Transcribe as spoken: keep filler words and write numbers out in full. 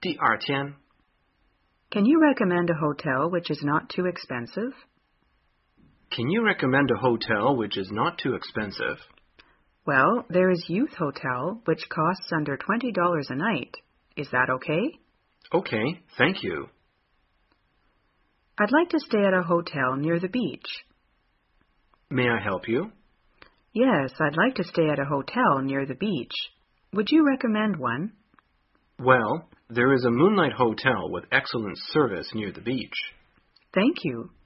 第二天 Can you recommend a hotel which is not too expensive? Can you recommend a hotel which is not too expensive? Well, there is Youth Hotel, which costs under twenty dollars a night. Is that okay? Okay, thank you. I'd like to stay at a hotel near the beach. May I help you? Yes, I'd like to stay at a hotel near the beach. Would you recommend one? Well, there is a Moonlight Hotel with excellent service near the beach. Thank you.